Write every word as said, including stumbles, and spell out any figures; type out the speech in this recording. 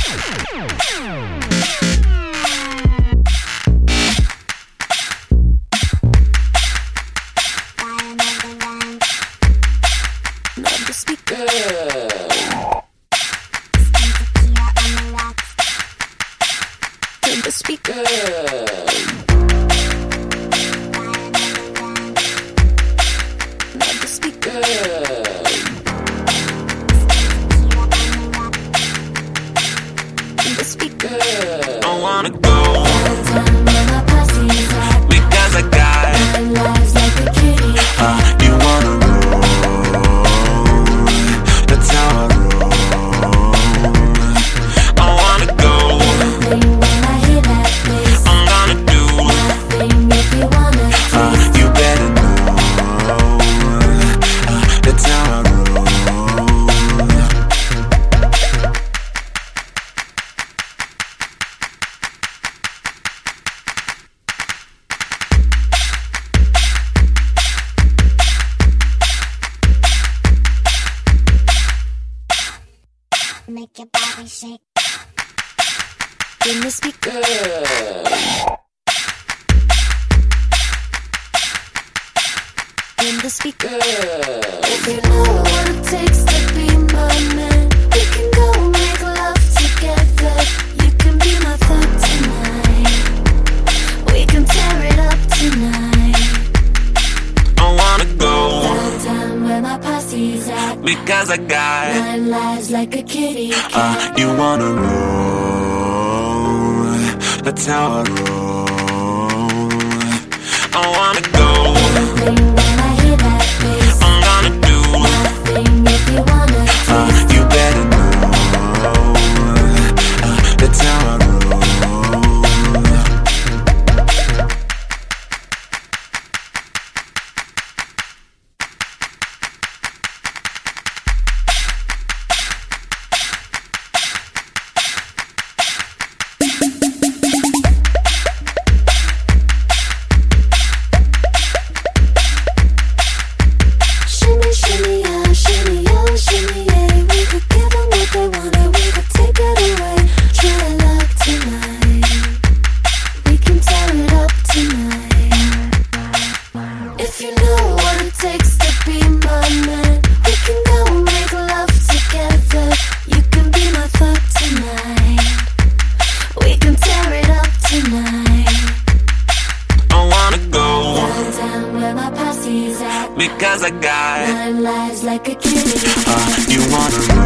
Make your body shake. In the speaker. In the speaker. If you know what it takes to be my man, we can go make love together. You can be my thug tonight. We can tear it up tonight. I wanna go downtown where my posse's at, because I got nine lives like a kitty cat. Uh, you wanna roll? That's how I roll. I wanna go. Nothing when I hear that bass. I'm gonna do nothing if you wanna taste. Uh, you better know. Uh, that's how I roll. Posse's at, because I got nine lives like a kitty. Uh, you wanna